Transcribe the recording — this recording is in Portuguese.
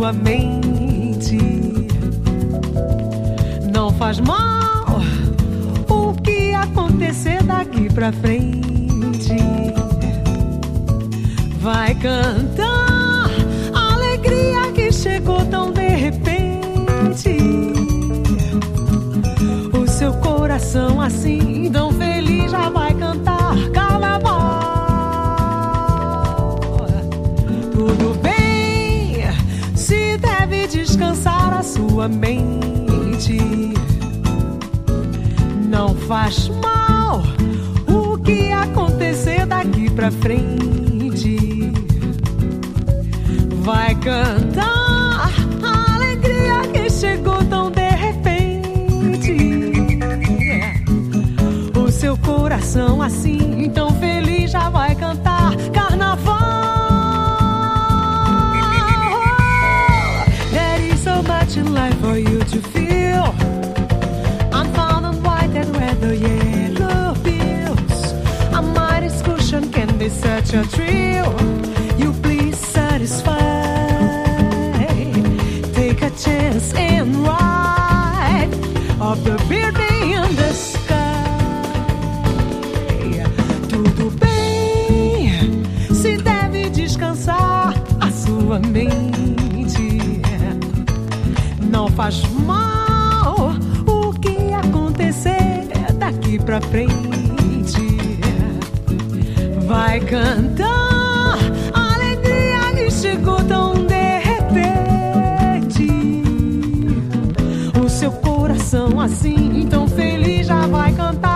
sua mente. Não faz mal o que acontecer daqui pra frente. Vai cantar a alegria que chegou tão de repente. O seu coração assim tão feliz já vai cantar carnaval. Tudo bem, se deve descansar a sua mente. Não faz mal o que acontecer daqui pra frente. Vai cantar a alegria que chegou tão de repente. O seu coração assim tão feliz já vai cantar carnaval. There is so much in life for you to feel. I'm found and white and red, the yellow pills. A mighty excursion can be such a thrill. You please satisfy. Take a chance and ride of the beauty in the sky. Tudo bem, se deve descansar a sua mente. Não faz mal o que acontecer daqui pra frente. Vai cantar a alegria que chegou tão de repente. O seu coração assim tão feliz já vai cantar